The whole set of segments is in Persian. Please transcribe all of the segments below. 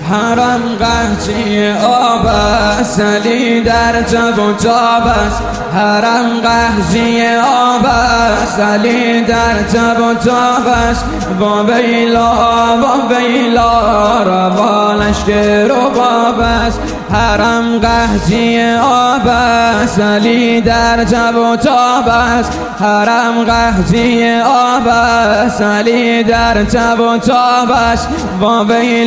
حرم قحطی آب است، علی در تب و تاب است. حرم قحطی آب است، علی در تب و تاب است. با ویلا روا لشکر و باب است. حرم قحطی آب است، علی در تب و تاب است. حرم قحطی آب است، علی در تب و تاب است. با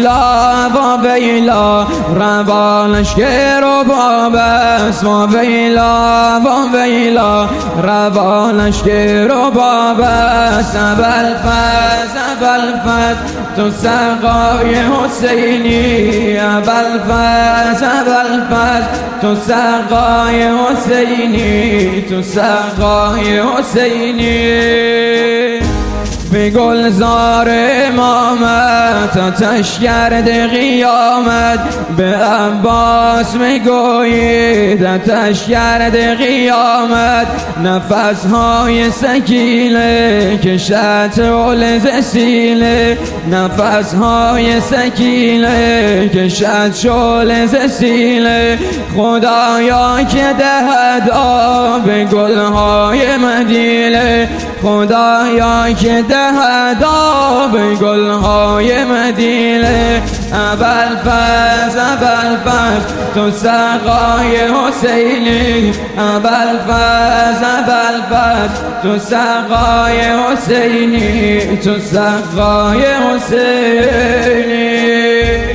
ویلا روا لشکر و باب است. با ویلا روا لشکر و باب است. ابوالفضل تو سقای حسینی. ابوالفضل تو سقای حسینی. تو سقای حسینی. به گلزار امامت آتش گرد قیامت. به عباس میگویید آتش گرد قیامت. نفسهای سکینه کشد شعله ز سینه. نفسهای سکینه کشد شعله ز سینه. خدایا که دهد آب گلهای مدینه. خدایا که دهد آب گلهای مدینه. ابوالفضل تو سقای حسینی. ابوالفضل تو سقای حسینی. تو سقای حسینی.